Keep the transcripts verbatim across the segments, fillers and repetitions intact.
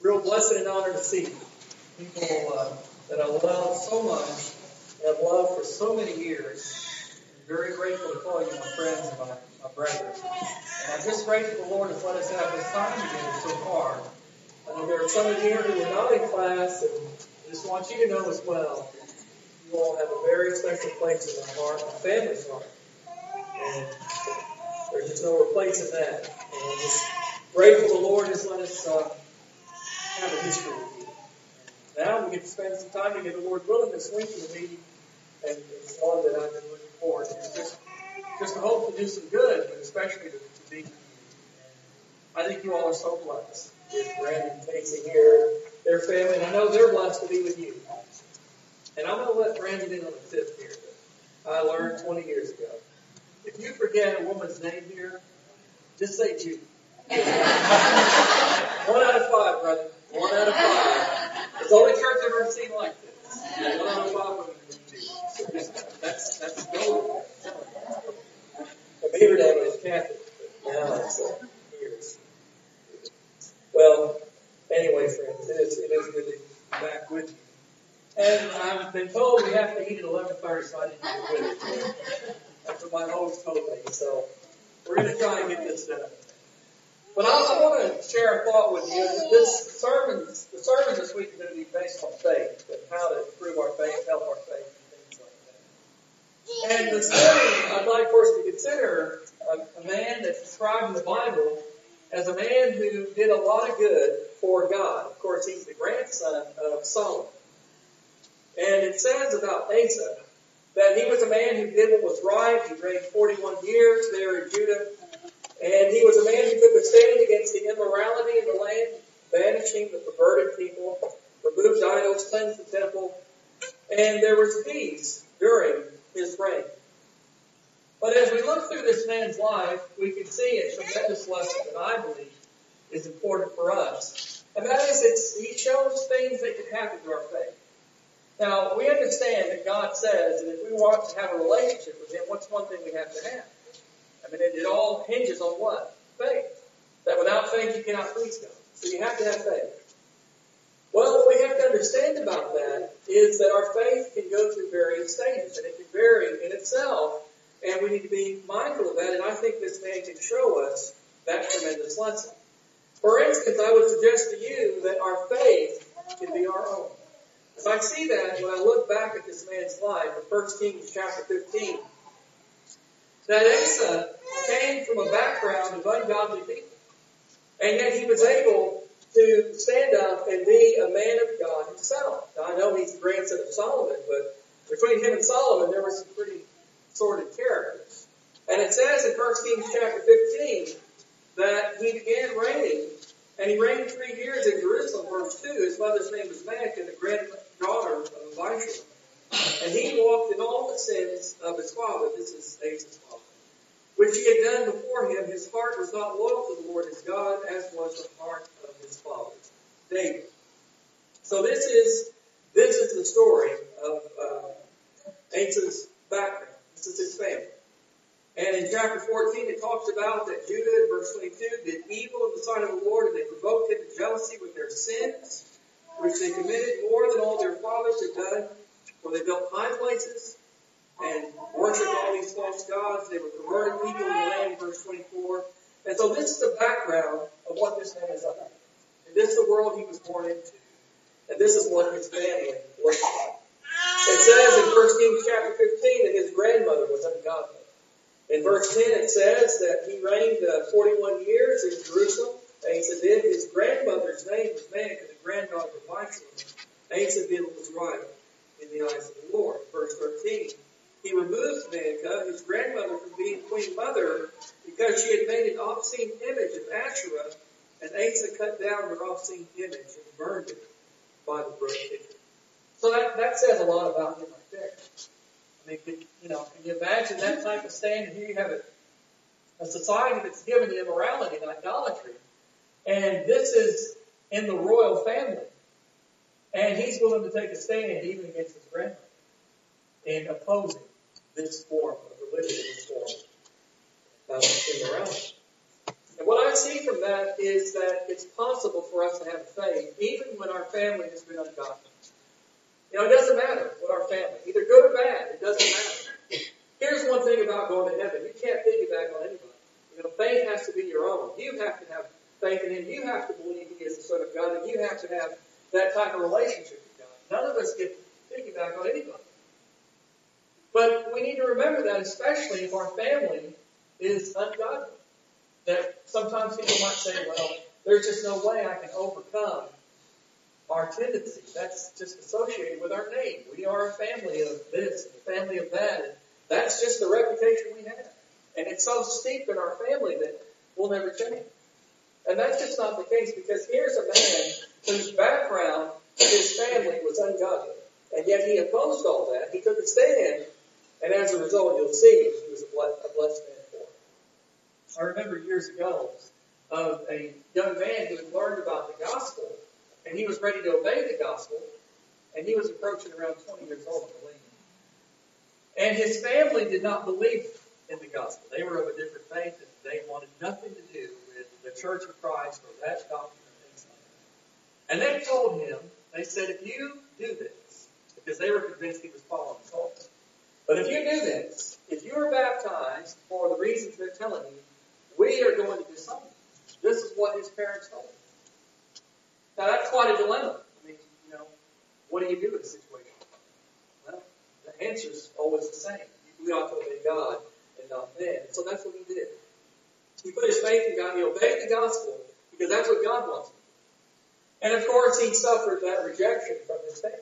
real blessed and honor to see people uh, that I love so much, and I've loved for so many years. I'm very grateful to call you my friends and my, my brothers. And I'm just grateful the Lord has let us have this time together so far. I know there are some of you here who were not in class, and I just want you to know as well, you all have a very special place in my heart, my family's heart. And there's just no replacing that. And I'm just grateful the Lord has let us uh, have a history with you. And now we get to spend some time together, Lord willing, this week in the meeting. And it's one that I've been looking forward to. It's just, just to hope to do some good, but especially to, to be with you. And I think you all are so blessed with Brandon and Casey here, their family, and I know they're blessed to be with you. And I'm going to let Brandon in on the tip here that I learned twenty years ago. If you forget a woman's name here, just say Judy. One out of five, brother. One out of five. It's the only church I've ever seen like this. One out of five women named Judy. So just, that's, that's gold. My favorite name was Kathy, but now it's uh, years. Well, anyway, friends, it is, it is good to be back with you. And I've been told we have to eat at eleven thirty, so I didn't get with it. That's what my host told me. So we're going to try and get this done. But I, I want to share a thought with you. This sermon, the sermon this week is going to be based on faith, and how to improve our faith, help our faith, and things like that. And this morning, I'd like for us to consider a, a man that's described in the Bible as a man who did a lot of good for God. Of course, he's the grandson of Solomon. And it says about Asa that he was a man who did what was right. He reigned forty-one years there in Judah. And he was a man who took a stand against the immorality in the land, banishing the perverted people, removed idols, cleansed the temple. And there was peace during his reign. But as we look through this man's life, we can see a tremendous lesson that I believe is important for us. And that is, it's, he shows things that can happen to our faith. Now, we understand that God says that if we want to have a relationship with Him, what's one thing we have to have? I mean, it, it all hinges on what? Faith. That without faith you cannot please God. So you have to have faith. Well, what we have to understand about that is that our faith can go through various stages, and it can vary in itself, and we need to be mindful of that, and I think this man can show us that tremendous lesson. For instance, I would suggest to you that our faith can be our own. If I see that when I look back at this man's life in First Kings chapter fifteen, that Asa came from a background of ungodly people. And yet he was able to stand up and be a man of God himself. Now I know he's the grandson of Solomon, but between him and Solomon there were some pretty sordid characters. And it says in First Kings chapter fifteen that he began reigning, and he reigned three years in Jerusalem, verse two. His mother's name was Maacah, the granddaughter of Abishua. And he walked in all the sins of his father. This is Asa's father. Which he had done before him. His heart was not loyal to the Lord his God, as was the heart of his fathers, David. So this is this is the story of uh, Asa's background. This is his family. And in chapter fourteen, it talks about that Judah, in verse twenty-two, did evil in the sight of the Lord, and they provoked him to jealousy with their sins, which they committed more than all their fathers had done, for they built high places and worshipped all these false gods. They were perverted people in the land, verse twenty-four. And so this is the background of what this man is like. And this is the world he was born into. And this is what his family looked like. It says in First Kings chapter fifteen that his grandmother was ungodly. In verse ten it says that he reigned uh, forty-one years in Jerusalem. Asa did. His grandmother's name was Maacah, the granddaughter of Abishua. Asa did what was right in the eyes of the Lord. Verse thirteen. He removed Maacah, his grandmother, from being queen mother because she had made an obscene image of Asherah, and Asa cut down her obscene image and burned it by the brook Kidron. So that, that says a lot about him right there. I mean, can, you know, can you imagine that type of stand? And here you have a, a society that's given to immorality and idolatry, and this is in the royal family, and he's willing to take a stand even against his grandmother in opposing this form of religion, this form of immorality. And what I see from that is that it's possible for us to have faith even when our family has been ungodly. You know, it doesn't matter what our family, either good or bad, it doesn't matter. Here's one thing about going to heaven. You can't piggyback on anybody. You know, faith has to be your own. You have to have faith in Him. You have to believe He is the Son of God, and you have to have that type of relationship with God. None of us get piggyback on anybody. But we need to remember that, especially if our family is ungodly. That sometimes people might say, well, there's just no way I can overcome our tendency. That's just associated with our name. We are a family of this, a family of that. And that's just the reputation we have. And it's so steep in our family that we'll never change. And that's just not the case, because here's a man whose background, his family was ungodly. And yet he opposed all that. He took a stand. And as a result, you'll see he was a blessed man for it. I remember years ago of a young man who had learned about the gospel, and he was ready to obey the gospel, and he was approaching around twenty years old, I believe. And his family did not believe in the gospel. They were of a different faith, and they wanted nothing to do with the Church of Christ or that doctrine or things like that. And they told him, they said, if you do this, because they were convinced he was following the cult, but if you do this, if you are baptized for the reasons they're telling you, we are going to disown you. This is what his parents told him. Now that's quite a dilemma. I mean, you know, what do you do in a situation? Well, the answer is always the same. We ought to obey God and not men. So that's what he did. He put his faith in God. He obeyed the gospel because that's what God wants. And of course, he suffered that rejection from his family.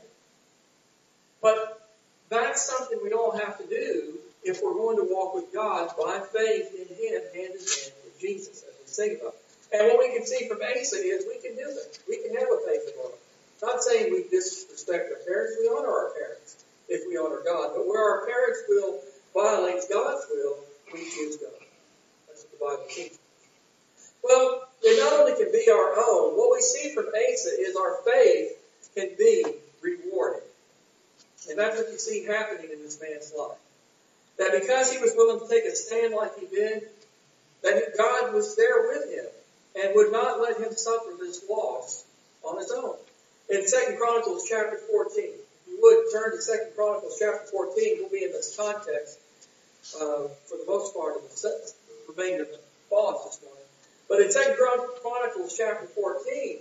But that's something we all have to do if we're going to walk with God by faith in Him, hand in hand with Jesus, as we sing about. And what we can see from Asa is we can do that. We can have a faith in God. Not saying we disrespect our parents. We honor our parents if we honor God. But where our parents' will violates God's will, we choose God. That's what the Bible teaches. Well, it not only can be our own, what we see from Asa is our faith can be rewarded. And that's what you see happening in this man's life. That because he was willing to take a stand like he did, that God was there with him and would not let him suffer this loss on his own. In Second Chronicles chapter fourteen, if you would turn to Second Chronicles chapter fourteen, we'll be in this context uh, for the most part of the remainder of the thoughts this morning. But in Second Chronicles chapter fourteen,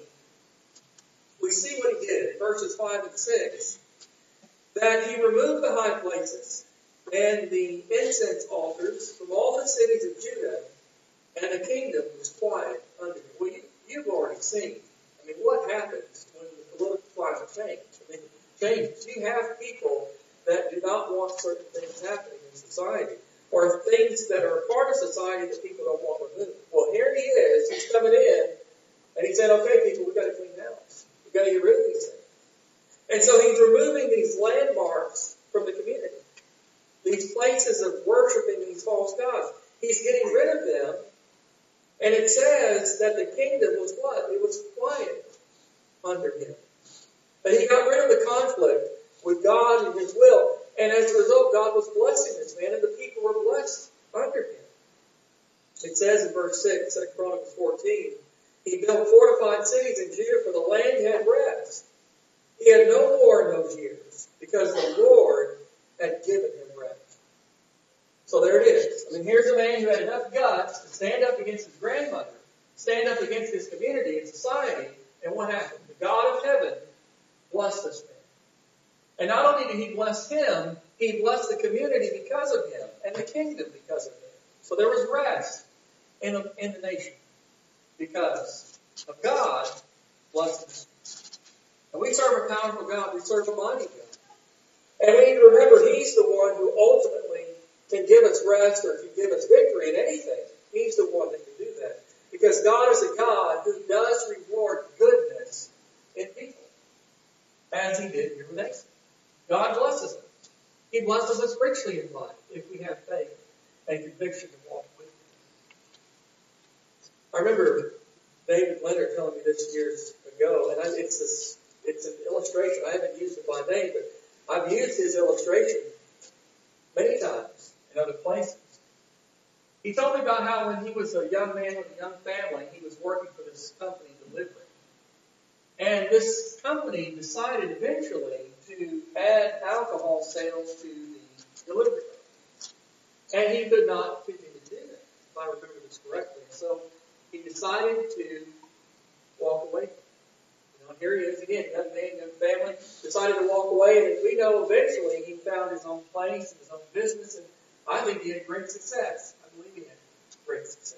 we see what he did in verses five and six. That he removed the high places and the incense altars from all the cities of Judah, and the kingdom was quiet under him. Well, you, you've already seen. I mean, what happens when the political climate changes? I mean, changes. You have people that do not want certain things happening in society, or things that are a part of society that people don't want removed. Well, here he is. He's coming in, and he said, okay, people, we've got to clean house. We've got to get rid of these things. And so he's removing these landmarks from the community. These places of worshiping these false gods. He's getting rid of them. And it says that the kingdom was what? It was quiet under him. That he got rid of the conflict with God and his will. And as a result, God was blessing this man, and the people were blessed under him. It says in verse six, Second Chronicles fourteen, he built fortified cities in Judah, for the land had rest. He had no war in those years because the Lord had given him rest. So there it is. I mean, here's a man who had enough guts to stand up against his grandmother, stand up against his community and society, and what happened? The God of heaven blessed this man. And not only did he bless him, he blessed the community because of him, and the kingdom because of him. So there was rest in the, in the nation because of God blessing us. And we serve a powerful God. We serve a mighty God. And we need to remember He's the one who ultimately can give us rest or can give us victory in anything. He's the one that can do that. Because God is a God who does reward goodness in people. As He did here with Asa. God blesses us. He blesses us richly in life if we have faith and conviction to walk with Him. I remember David Leonard telling me this years ago, and I, it's this It's an illustration. I haven't used it by name, but I've used his illustration many times in other places. He told me about how when he was a young man with a young family, And this company decided eventually to add alcohol sales to the delivery. And he could not continue to do that, if I remember this correctly. So he decided to walk away. You know, here he is again, young man, young family, decided to walk away. And as we know, eventually he found his own place, his own business, and I think he had great success. I believe he had great success.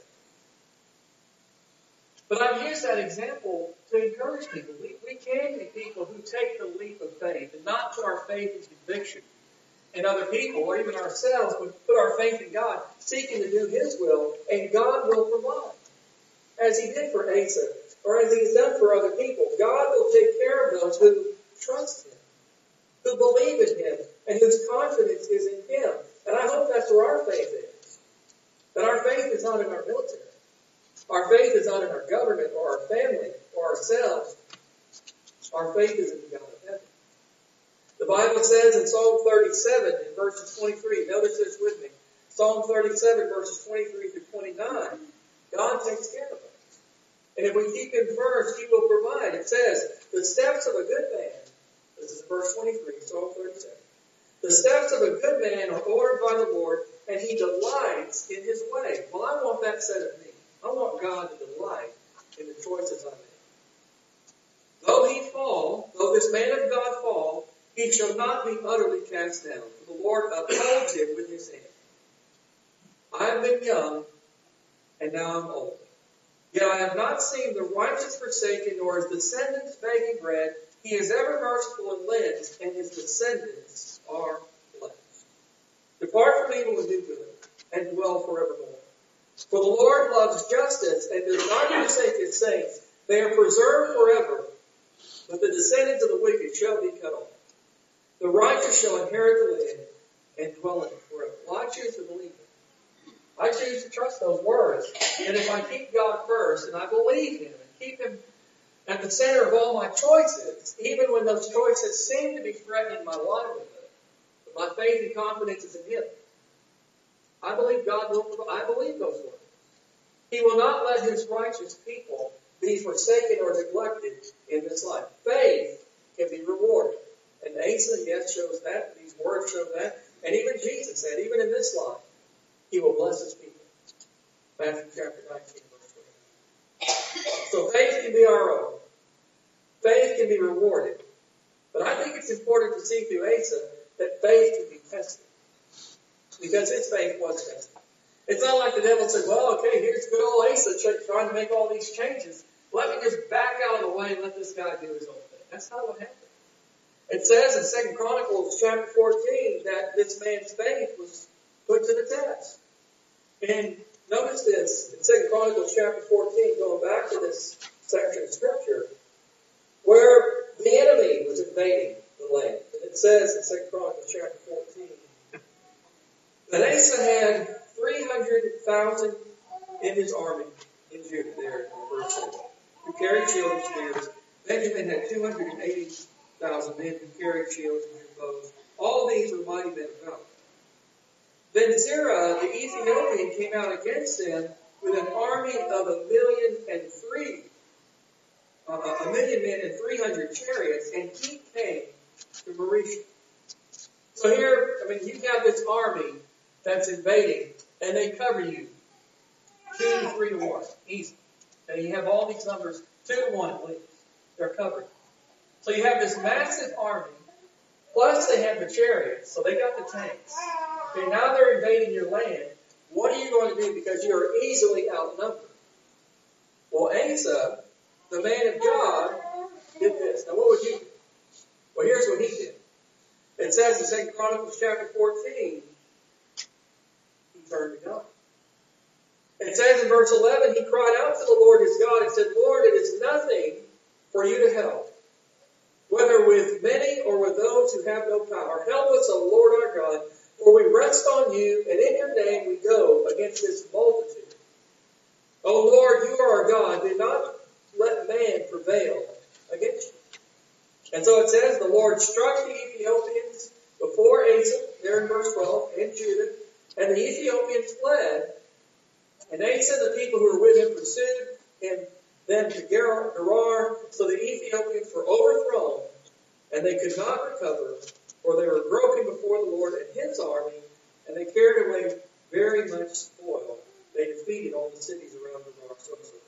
But I've used that example to encourage people. We, we can be people who take the leap of faith and not put our faith in conviction in other people or even ourselves, but put our faith in God, seeking to do His will, and God will provide. As He did for Asa, or as He has done for other people. God will take care of those who trust Him, who believe in Him, and whose confidence is in Him. And I hope that's where our faith is. That our faith is not in our military. Our faith is not in our government or our family or ourselves. Our faith is in the God of heaven. The Bible says in Psalm thirty-seven, in verses twenty-three, notice this with me. Psalm thirty-seven, verses twenty-three through twenty-nine, God takes care of us. And if we keep Him first, He will provide. It says, the steps of a good man, this is verse twenty-three, Psalm thirty-seven. The steps of a good man are ordered by the Lord, and He delights in His way. Well, I want that said of me. I want God to delight in the choices I make. Though he fall, though this man of God fall, he shall not be utterly cast down, for the Lord upholds him with His hand. I have been young, and now I'm old. Yet I have not seen the righteous forsaken, nor his descendants begging bread. He is ever merciful and lends, and his descendants are blessed. Depart from evil and do good, and dwell forevermore. For the Lord loves justice and does not forsake His saints. They are preserved forever, but the descendants of the wicked shall be cut off. The righteous shall inherit the land and dwell in it forever. Well, I choose to believe it. I choose to trust those words. And if I keep God first and I believe Him and keep Him at the center of all my choices, even when those choices seem to be threatening my livelihood, but my faith and confidence is in Him, I believe God will provide. I believe those words. He will not let His righteous people be forsaken or neglected in this life. Faith can be rewarded. And Asa, yes, shows that. These words show that. And even Jesus said, even in this life, He will bless His people. Matthew chapter nineteen, verse twenty. So faith can be our own. Faith can be rewarded. But I think it's important to see through Asa that faith can be tested. Because his faith was tested. It's not like the devil said, well, okay, here's good old Asa trying to make all these changes. Let me just back out of the way and let this guy do his own thing. That's not what happened. It says in Second Chronicles chapter fourteen that this man's faith was put to the test. And notice this, in Second Chronicles chapter fourteen, going back to this section of Scripture, where the enemy was invading the land. And it says in Second Chronicles chapter fourteen, that Asa had three hundred thousand in his army in Judah there in verse seven, who carried shields and spears. Benjamin had two hundred eighty thousand men who carried shields and bows. All these were mighty men of valor. Then Zerah the Ethiopian came out against them with an army of a million and three, uh, a million men and three hundred chariots, and he came to Marisha. So here, I mean, you have this army that's invading, and they cover you. Two to three to one. Easy. And you have all these numbers, two to one at least. They're covered. So you have this massive army, plus they have the chariots, so they got the tanks. Okay, now they're invading your land. What are you going to do? Because you are easily outnumbered. Well, Asa, the man of God, did this. Now what would you do? Well, here's what he did. It says in Second Chronicles chapter fourteen, turned to God. It says in verse eleven, he cried out to the Lord his God and said, Lord, it is nothing for you to help, whether with many or with those who have no power. Help us, O Lord our God, for we rest on you, and in your name we go against this multitude. O Lord, you are our God. Do not let man prevail against you. And so it says, the Lord struck the Ethiopians before Asa, there in verse twelve, and Judah, and the Ethiopians fled, and Asa and the people who were with him pursued him, them to Gerar. So the Ethiopians Ethiopians were overthrown, and they could not recover, for they were broken before the Lord and his army, and they carried away very much spoil. They defeated all the cities around the North.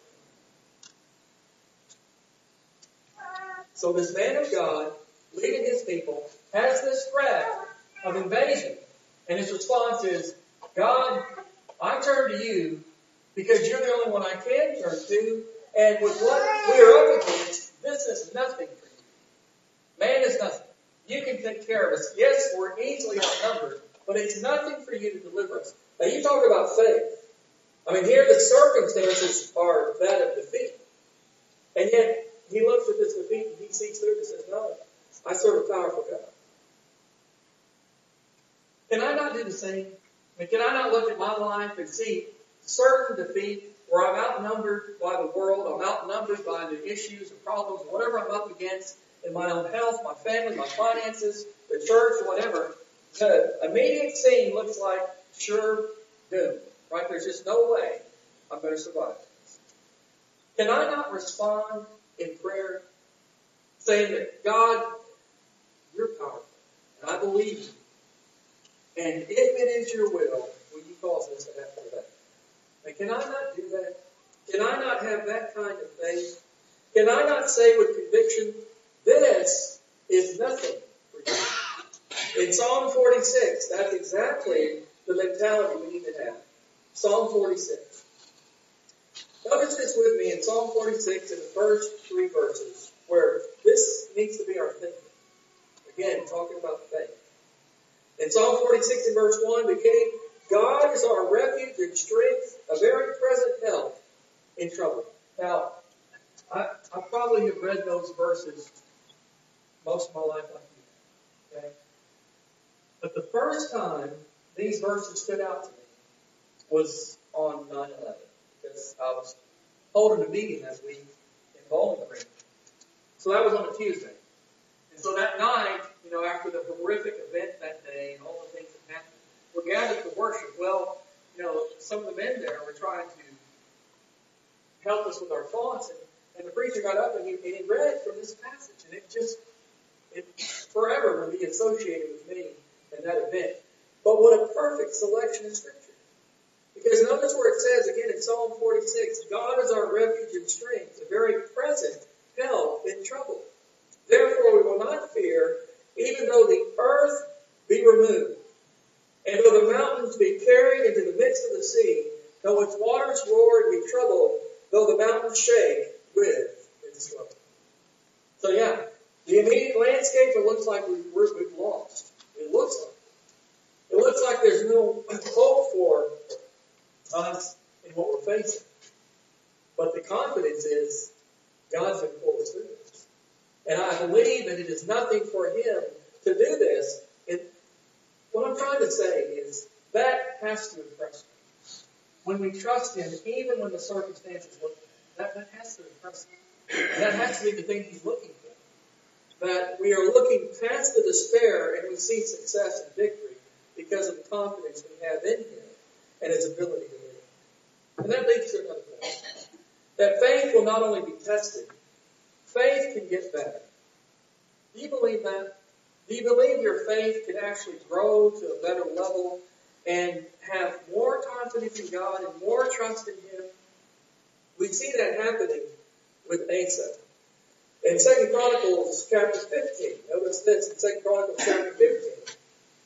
So this man of God, leading his people, has this threat of invasion. And his response is, God, I turn to you because you're the only one I can turn to. And with what we are up against, this is nothing for you. Man is nothing. You can take care of us. Yes, we're easily outnumbered, but it's nothing for you to deliver us. Now you talk about faith. I mean, here the circumstances are that of defeat. And yet, he looks at this defeat and he sees through it and says, no, I serve a powerful God. Can I not do the same? I mean, can I not look at my life and see certain defeat where I'm outnumbered by the world, I'm outnumbered by the issues and problems, whatever I'm up against in my own health, my family, my finances, the church, whatever. The immediate scene looks like sure doom, right? There's just no way I'm going to survive this. Can I not respond in prayer, saying that God, you're powerful, and I believe you. And if it is your will, will you cause this to happen today? And can I not do that? Can I not have that kind of faith? Can I not say with conviction, this is nothing for you? In Psalm forty-six, that's exactly the mentality we need to have. Psalm forty-six. Notice this with me in Psalm forty-six in the first three verses, where this needs to be our thinking. Again, talking about faith. In Psalm forty-six in verse one, beginning, God is our refuge and strength, a very present help in trouble. Now, I, I probably have read those verses most of my life like you. Okay? But the first time these verses stood out to me was on nine eleven. Because I was holding a meeting that week in Bowling Green. So that was on a Tuesday. And so that night, you know, after the horrific event that day and all the things that happened, we're gathered to worship. Well, you know, some of the men there were trying to help us with our thoughts. And, and the preacher got up and he, and he read from this passage. And it just, it forever will be associated with me and that event. But what a perfect selection of Scripture. Because notice where it says, again in Psalm forty-six, God is our refuge and strength, a very present help in trouble. Therefore we will not fear, even though the earth be removed, and though the mountains be carried into the midst of the sea, though its waters roar and be troubled, though the mountains shake with its swelling. So yeah, the immediate landscape, it looks like we've, we've lost. It looks like. It looks like there's no hope for us in what we're facing. But the confidence is God's going to pull us through this. And I believe that it is nothing for Him to do this. And what I'm trying to say is that has to impress me. When we trust Him, even when the circumstances look bad, that, that has to impress Him. And that has to be the thing He's looking for. That we are looking past the despair and we see success and victory because of the confidence we have in Him and His ability to live. And that leads to another point. That faith will not only be tested, faith can get better. Do you believe that? Do you believe your faith can actually grow to a better level and have more confidence in God and more trust in Him? We see that happening with Asa. In Second Chronicles chapter fifteen, notice this in Second Chronicles chapter fifteen,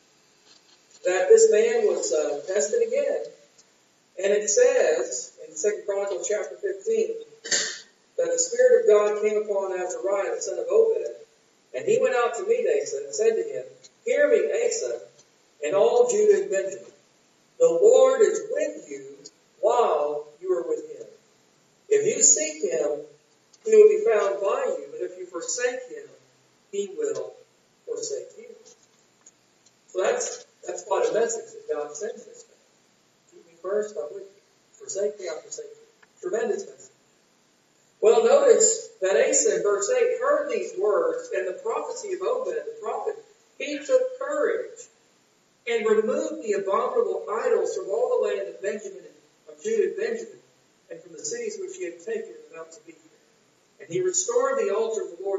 that this man was uh, tested again. And it says in Second Chronicles chapter fifteen that the Spirit of God came upon Azariah, the son of Obed, and he went out to meet Asa and said to him, "Hear me, Asa, and all Judah and Benjamin. The Lord is with you while you are with Him. If you seek Him, He will be found by you, but if you forsake Him, He will forsake you." So that's that's quite a message that God sends us. Keep me first, I'm with you. Forsake me, I'll forsake you. Tremendous message. Well, notice that Asa in verse eight heard these words and the prophecy of Obed the prophet. He took courage and removed the abominable idols from all the land of Benjamin, of Judah and Benjamin, and from the cities which he had taken in the mountains of Ephraim. And he restored the altar of the Lord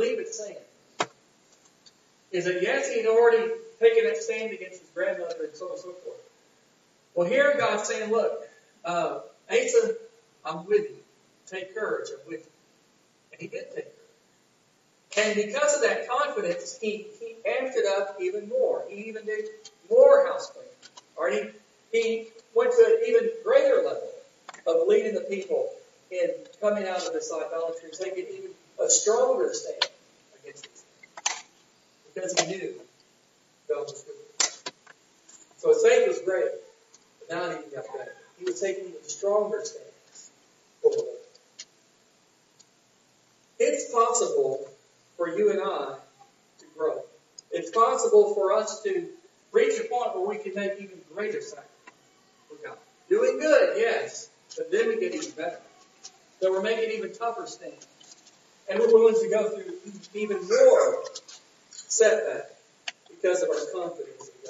believe it's saying is that, yes, he'd already taken that stand against his grandmother and so on and so forth. Well, here God's saying, look, uh, Asa, I'm with you. Take courage, I'm with you. And he did take courage. And because of that confidence, he, he amped it up even more. He even did more house cleaning. Or he, he went to an even greater level of leading the people in coming out of this idolatry, taking even a stronger stand against this. Because he knew God was with him. So his faith was great, but now he got better. He was taking even stronger stands for the Lord. It's possible for you and I to grow. It's possible for us to reach a point where we can make even greater sacrifice for God. Doing good, yes, but then we get even better. So we're making even tougher stands. And we're willing to go through even more setback because of our confidence in God.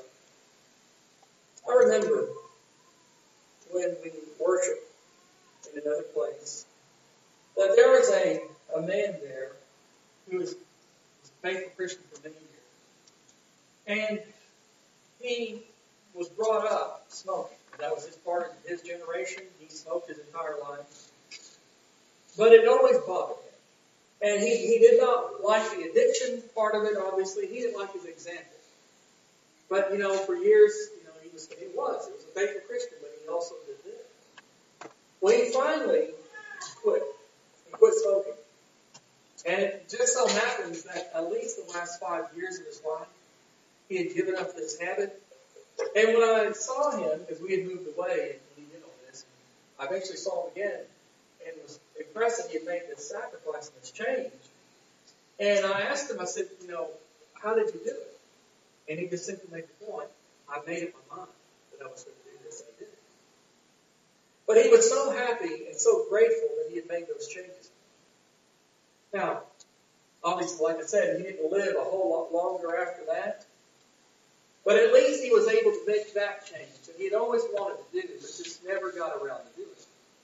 I remember when we worshiped in another place that there was a, a man there who was, was a faithful Christian for many years. And he was brought up smoking. That was his part of his generation. He smoked his entire life. But it always bothered him. And he, he did not like the addiction part of it, obviously. He didn't like his example. But, you know, for years, you know, he was, he was. He was a faithful Christian, but he also did this. Well, he finally quit. He quit smoking. And it just so happens that at least the last five years of his life, he had given up this habit. And when I saw him, because we had moved away and he did all this, I eventually saw him again. And it was impressed that he had made this sacrifice and this change. And I asked him, I said, you know, how did you do it? And he just simply made the point, I made up my mind that I was going to do this, and I did it. But he was so happy and so grateful that he had made those changes. Now, obviously, like I said, he didn't live a whole lot longer after that. But at least he was able to make that change that he had always wanted to do, but just never got around to doing it.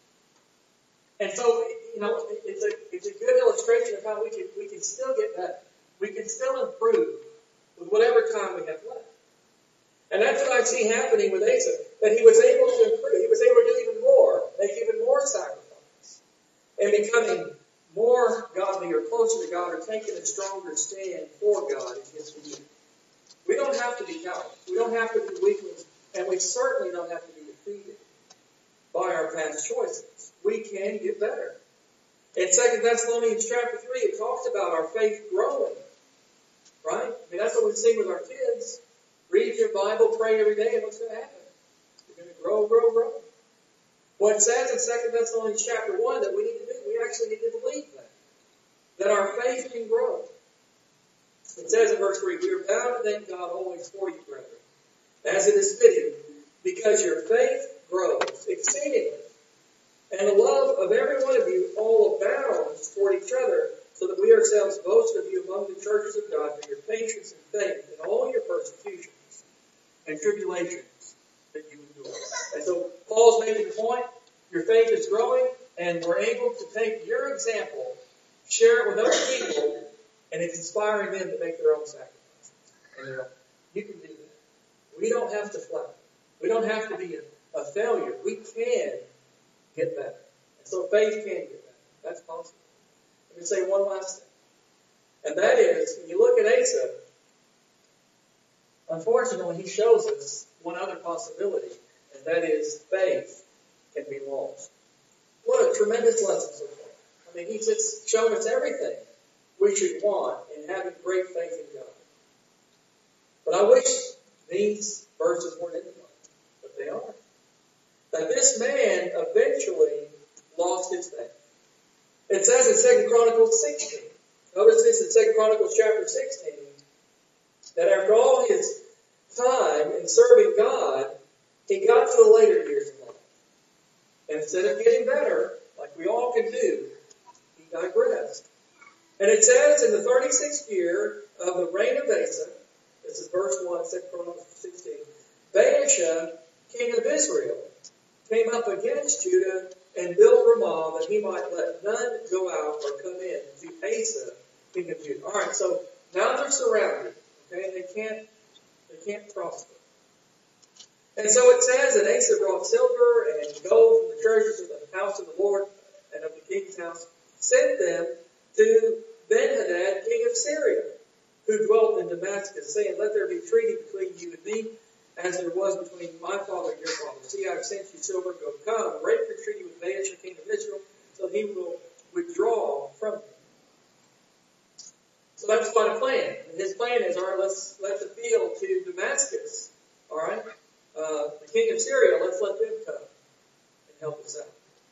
And so, you know, it's a it's a good illustration of how we can we can still get better. We can still improve with whatever time we have left. And that's what I see happening with Asa, that he was able to improve. He was able to do even more, make even more sacrifice, and becoming more godly or closer to God or taking a stronger stand for God in his community. We don't have to be cowards. We don't have to be weaklings, and we certainly don't have to be defeated by our past choices. We can get better. In Second Thessalonians chapter three, it talks about our faith growing. Right? I mean, that's what we see with our kids. Read your Bible, pray every day, and what's going to happen? You're going to grow, grow, grow. Well, it says in Second Thessalonians chapter one that we need to do, we actually need to believe that. That our faith can grow. It says in verse three, we are bound to thank God always for you, brethren, as it is fitting, because your faith grows exceedingly. And the love of every one of you all abounds toward each other, so that we ourselves boast of you among the churches of God for your patience and faith in all your persecutions and tribulations that you endure. And so Paul's making the point, your faith is growing, and we're able to take your example, share it with other people, and it's inspiring them to make their own sacrifices. And their own. You can do that. We don't have to flatter. We don't have to be a, a failure. We can get better. And so faith can get better. That's possible. Let me say one last thing. And that is, when you look at Asa, unfortunately, he shows us one other possibility, and that is faith can be lost. What a tremendous lesson so far. I mean, he's just shown us everything we should want in having great faith in God. But I wish these verses weren't in the Bible, but they are. That this man eventually lost his faith. It says in Second Chronicles sixteen, notice this in Second Chronicles chapter sixteen, that after all his time in serving God, he got to the later years of life. And instead of getting better, like we all can do, he digressed. And it says in the thirty-sixth year of the reign of Asa, this is verse one, Second Chronicles sixteen, Baasha, king of Israel, came up against Judah and built Ramah that he might let none go out or come in to Asa, king of Judah. All right, so now they're surrounded. Okay, they can't they can't prosper. And so it says that Asa brought silver and gold from the treasures of the house of the Lord and of the king's house, sent them to Ben-Hadad, king of Syria, who dwelt in Damascus, saying, Let there be treaty between you and me, as there was between my father and your father. See, I have sent you silver, go come, break your treaty with Baasha, king of Israel, so he will withdraw from you. So that's quite a plan. And his plan is, all right, let's let's appeal to Damascus. All right? Uh, the king of Syria, let's let them come and help us out.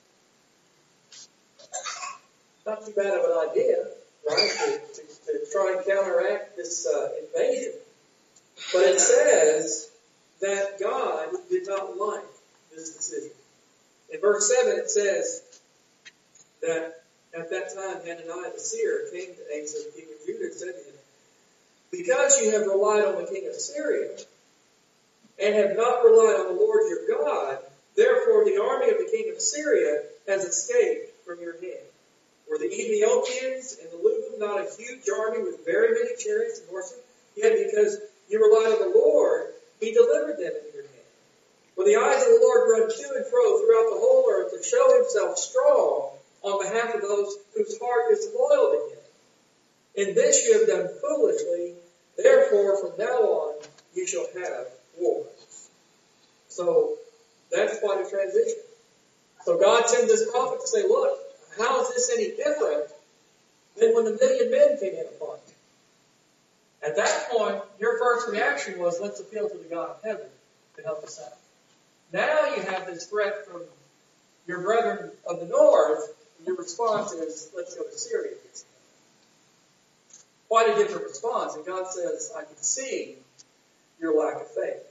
Not too bad of an idea, right, to, to, to try and counteract this uh, invasion. But it says that God did not like this decision. In verse seven it says that at that time Hananiah the seer came to Asa, the king of Judah, and said to him, Because you have relied on the king of Syria, and have not relied on the Lord your God, therefore the army of the king of Syria has escaped from your hand. Were the Ethiopians and the Lubim not a huge army with very many chariots and horses? Yet because you relied on the Lord, he delivered them into your hand. For the eyes of the Lord run to and fro throughout the whole earth to show himself strong on behalf of those whose heart is loyal to him. In this you have done foolishly, therefore from now on you shall have war. So that's quite a transition. So God sends this prophet to say, look, how is this any different than when the million men came in upon you? At that point, your first reaction was, let's appeal to the God of heaven to help us out. Now you have this threat from your brethren of the north, and your response is, let's go to Syria. Quite a different response. And God says, I can see your lack of faith.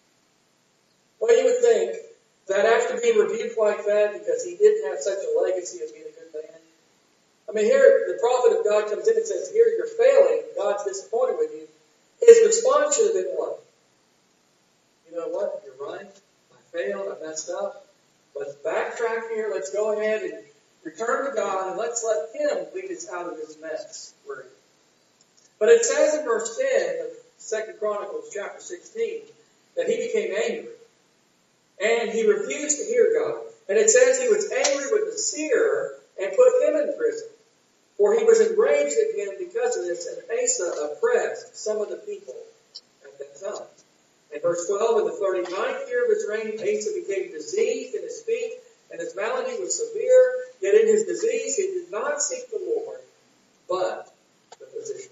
Well, you would think that after being rebuked like that, because he didn't have such a legacy of being a good man. I mean, here the prophet of God comes in and says, here you're failing, God's disappointed with you. His response should have been what? You know what? You're right. I failed. I messed up. Let's backtrack here. Let's go ahead and return to God, and let's let him lead us out of this mess we're in. But it says in verse ten of Second Chronicles chapter sixteen that he became angry. And he refused to hear God. And it says he was angry with the seer and put him in prison. For he was enraged at him because of this, and Asa oppressed some of the people at that time. In verse twelve, in the thirty-ninth year of his reign, Asa became diseased in his feet, and his malady was severe. Yet in his disease he did not seek the Lord, but the physician.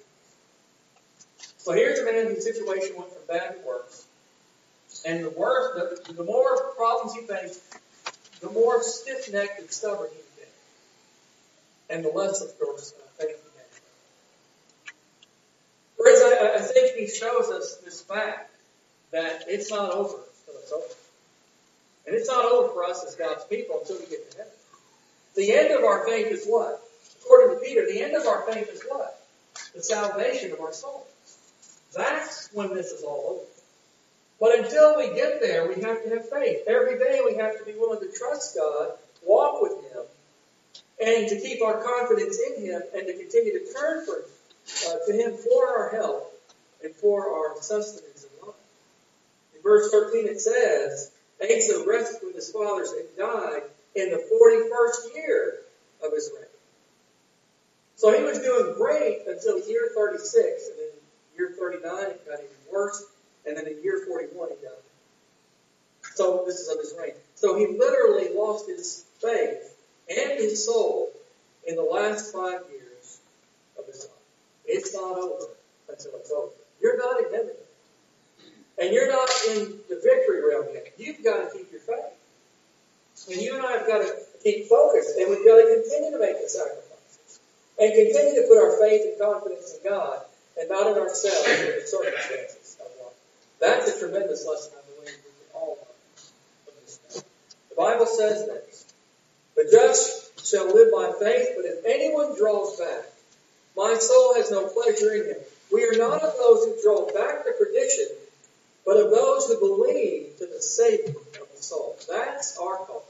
So here's a man whose situation went from bad to worse. And the worse, the, the more problems he faced, the more stiff-necked and stubborn he became. And the less, of course, uh, faith he had. Whereas I, I think he shows us this fact that it's not over until it's over. And it's not over for us as God's people until we get to heaven. The end of our faith is what? According to Peter, the end of our faith is what? The salvation of our souls. That's when this is all over. But until we get there, we have to have faith. Every day we have to be willing to trust God, walk with him, and to keep our confidence in him, and to continue to turn for, uh, to him for our help and for our sustenance in life. In verse thirteen it says, Asa rested with his fathers and died in the forty-first year of his reign. So he was doing great until year thirty-six, and then year thirty-nine it got even worse. And then in year forty-one, he died. So this is of his reign. So he literally lost his faith and his soul in the last five years of his life. It's not over until it's over. You're not in heaven. And you're not in the victory realm yet. You've got to keep your faith. And you and I have got to keep focused. And we've got to continue to make the sacrifices. And continue to put our faith and confidence in God and not in ourselves or the circumstances of life. That's a tremendous lesson, I believe, we can all learn from this day. The Bible says this, the just shall live by faith, but if anyone draws back, my soul has no pleasure in him. We are not of those who draw back to perdition, but of those who believe to the saving of the soul. That's our call.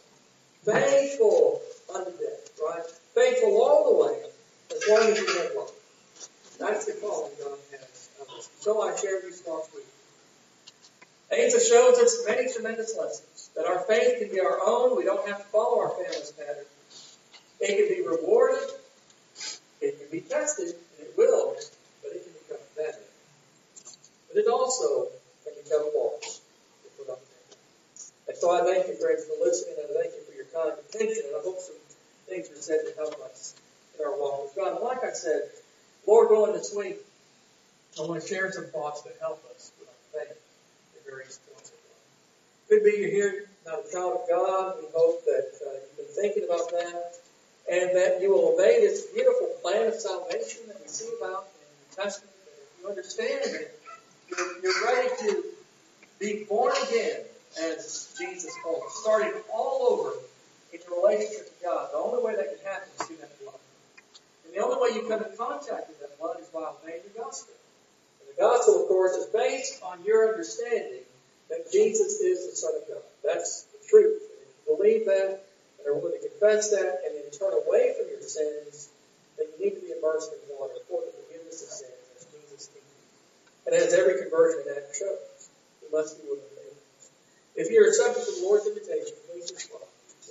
Faithful unto death, right? Faithful all the way, as long as you have life. That's the calling God has of us. So I share these thoughts with you. Asa shows us many tremendous lessons. That our faith can be our own. We don't have to follow our family's pattern. It can be rewarded. It can be tested. And it will. But it can become better. But it also can become false if we're not careful. And so I thank you, friends, for listening. And I thank you for your kind attention. And I hope some things are said to help us in our walk with God. And like I said, Lord willing, this week, I want to share some thoughts that help us with our faith at various points of life. Could be you're here, not a child of God. We hope that uh, you've been thinking about that and that you will obey this beautiful plan of salvation that we see about in the Testament. That if you understand it, you're, you're ready to be born again, as Jesus called it, starting all over in your relationship to God. The only way that can happen is through that blood. And the only way you come in contact with that blood is by obeying the gospel. And the gospel, of course, is based on your understanding that Jesus is the Son of God. That's the truth. And if you believe that, and are willing to confess that, and then turn away from your sins, then you need to be immersed in water for the forgiveness of sins, as Jesus did. And as every conversion in that shows, you must be willing to do it. If you're subject to the Lord's invitation, please respond.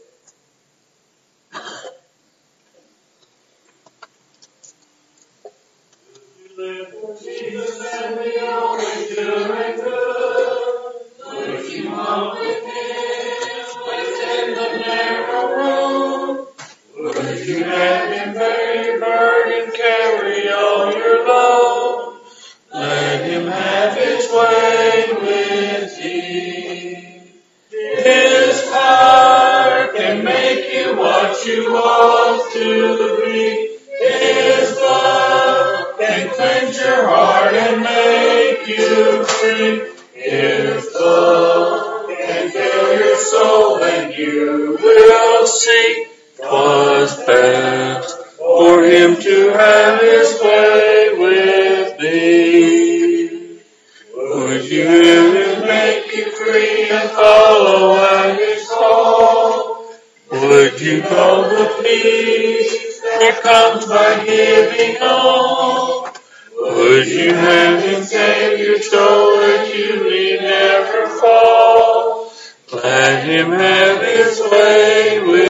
For Jesus and we always doing good. Would you walk with Him within the narrow road? Would you have Him bear your burden, carry all your load? Let Him have His way with thee. His power can make you what you ought to be. His blood can cleanse your heart and make you free. His blood can fill your soul and you will see 'twas best for Him to have His way with thee. Would you hear Him make you free and follow at His call? Would you know the peace that comes by giving all? Would you have Him save your soul that you need never fall? Let Him have His way with